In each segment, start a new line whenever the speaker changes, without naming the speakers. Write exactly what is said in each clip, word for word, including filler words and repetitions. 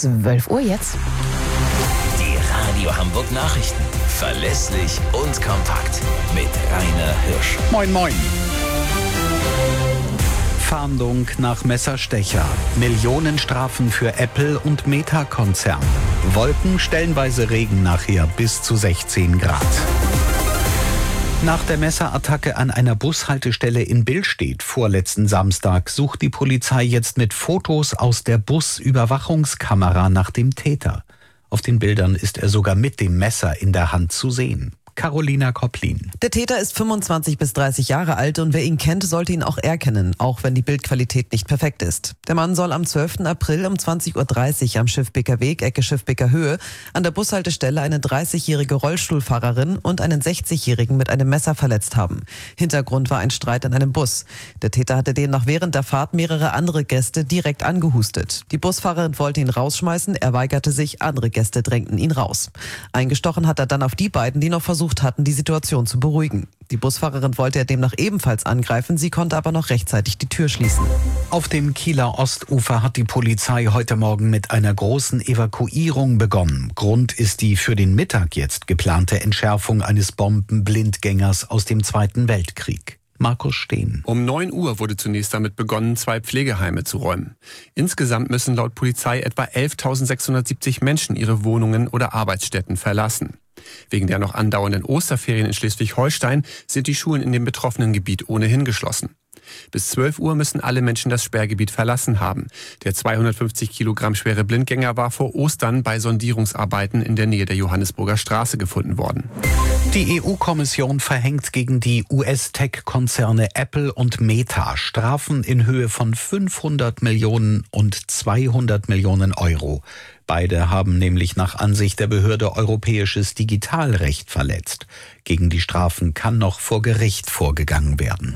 zwölf Uhr jetzt.
Die Radio Hamburg Nachrichten. Verlässlich und kompakt. Mit Rainer Hirsch.
Moin, moin. Fahndung nach Messerstecher. Millionenstrafen für Apple und Meta-Konzern. Wolken, stellenweise Regen nachher bis zu sechzehn Grad. Nach der Messerattacke an einer Bushaltestelle in Billstedt vorletzten Samstag sucht die Polizei jetzt mit Fotos aus der Busüberwachungskamera nach dem Täter. Auf den Bildern ist er sogar mit dem Messer in der Hand zu sehen. Carolina Kopplin.
Der Täter ist fünfundzwanzig bis dreißig Jahre alt und wer ihn kennt, sollte ihn auch erkennen, auch wenn die Bildqualität nicht perfekt ist. Der Mann soll am zwölften April um zwanzig Uhr dreißig am Schiffbeker Weg, Ecke Schiffbeker Höhe, an der Bushaltestelle eine dreißigjährige Rollstuhlfahrerin und einen sechzigjährigen mit einem Messer verletzt haben. Hintergrund war ein Streit in einem Bus. Der Täter hatte demnach während der Fahrt mehrere andere Gäste direkt angehustet. Die Busfahrerin wollte ihn rausschmeißen, er weigerte sich, andere Gäste drängten ihn raus. Eingestochen hat er dann auf die beiden, die noch versucht hatten, die Situation zu beruhigen. Die Busfahrerin wollte er demnach ebenfalls angreifen, sie konnte aber noch rechtzeitig die Tür schließen.
Auf dem Kieler Ostufer hat die Polizei heute Morgen mit einer großen Evakuierung begonnen. Grund ist die für den Mittag jetzt geplante Entschärfung eines Bombenblindgängers aus dem Zweiten Weltkrieg. Markus Steen.
Um neun Uhr wurde zunächst damit begonnen, zwei Pflegeheime zu räumen. Insgesamt müssen laut Polizei etwa elftausendsechshundertsiebzig Menschen ihre Wohnungen oder Arbeitsstätten verlassen. Wegen der noch andauernden Osterferien in Schleswig-Holstein sind die Schulen in dem betroffenen Gebiet ohnehin geschlossen. Bis zwölf Uhr müssen alle Menschen das Sperrgebiet verlassen haben. Der zweihundertfünfzig Kilogramm schwere Blindgänger war vor Ostern bei Sondierungsarbeiten in der Nähe der Johannesburger Straße gefunden worden.
Die E U-Kommission verhängt gegen die U S-Tech-Konzerne Apple und Meta Strafen in Höhe von fünfhundert Millionen und zweihundert Millionen Euro. Beide haben nämlich nach Ansicht der Behörde europäisches Digitalrecht verletzt. Gegen die Strafen kann noch vor Gericht vorgegangen werden.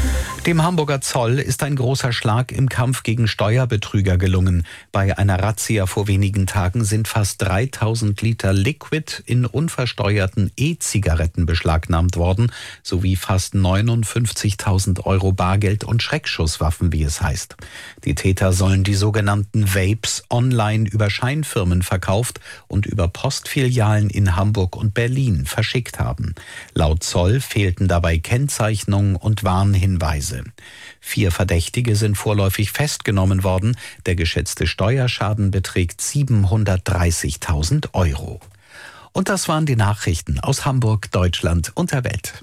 Dem Hamburger Zoll ist ein großer Schlag im Kampf gegen Steuerbetrüger gelungen. Bei einer Razzia vor wenigen Tagen sind fast dreitausend Liter Liquid in unversteuerten E-Zigaretten beschlagnahmt worden, sowie fast neunundfünfzigtausend Euro Bargeld und Schreckschusswaffen, wie es heißt. Die Täter sollen die sogenannten Vapes online über Scheinfirmen verkauft und über Postfilialen in Hamburg und Berlin verschickt haben. Laut Zoll fehlten dabei Kennzeichnungen und Warnhinweise. Vier Verdächtige sind vorläufig festgenommen worden. Der geschätzte Steuerschaden beträgt siebenhundertdreißigtausend Euro. Und das waren die Nachrichten aus Hamburg, Deutschland und der Welt.